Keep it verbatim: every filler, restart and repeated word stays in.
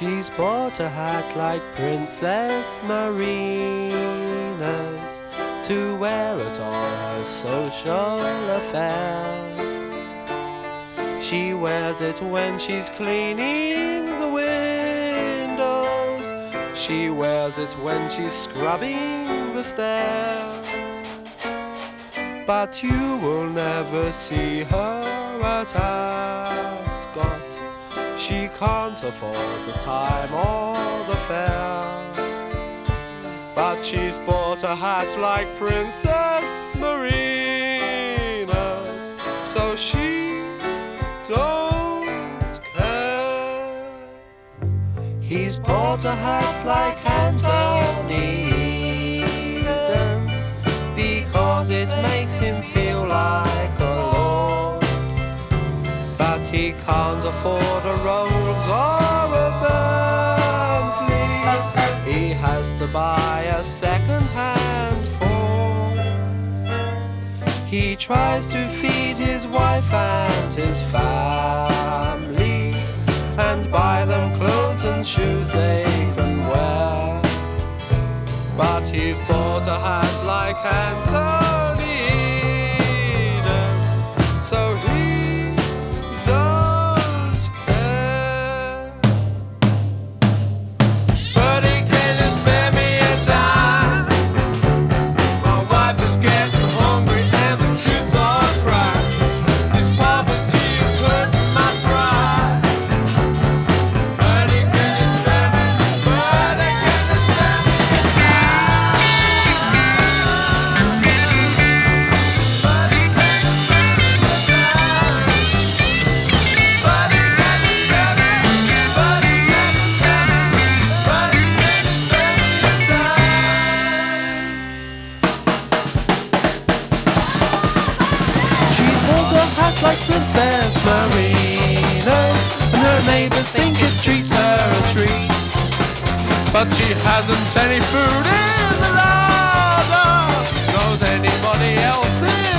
She's bought a hat like Princess Marina's to wear at all her social affairs. She wears it when she's cleaning the windows. She wears it when she's scrubbing the stairs. But you will never see her at Ascot. She can't afford the time or the fare. But she's bought a hat like Princess Marina's, so she don't care. He's bought a hat like Anthony Eden's because it makes him feel like a lord. But he can't afford a Rolls or a Bentley. He has to buy a second-hand Ford. He tries to feed his wife and his family and buy them clothes and shoes they can wear. But he's bought a hat like Anthony Eden's, so he don't care. But he can just spare me a dime. My wife is getting hungry and the kids are crying. This poverty is hurting my pride. But he can just spare me, but he can just spare me a dime. But he can just spare me a dime. But he can just spare me, but he can just spare me, but he can just spare me a dime. She's bought a hat like Princess Marina's, and her neighbors think it treats her a treat. But she hasn't any food in the larder. Knows anybody else in